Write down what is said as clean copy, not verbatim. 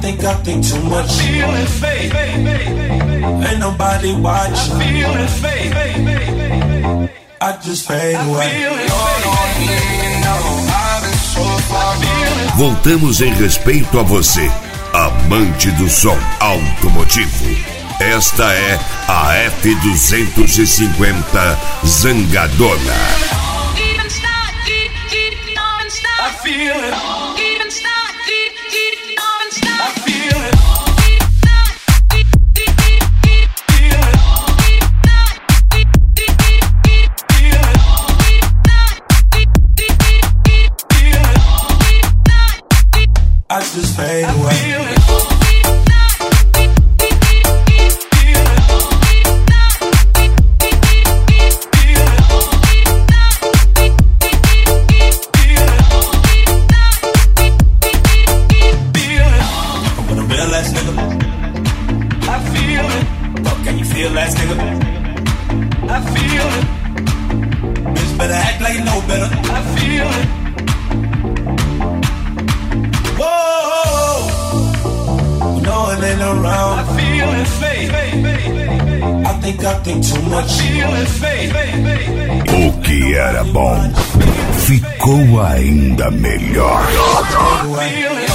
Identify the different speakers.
Speaker 1: think too much. Feeling fake. Ain't nobody watching. Feeling fake. I just fade away.
Speaker 2: Voltamos em respeito a você, amante do som automotivo. Esta é a F250 Zangadona.
Speaker 1: I feel it. I just fade away. Too much.
Speaker 2: O que era bom ficou ainda melhor.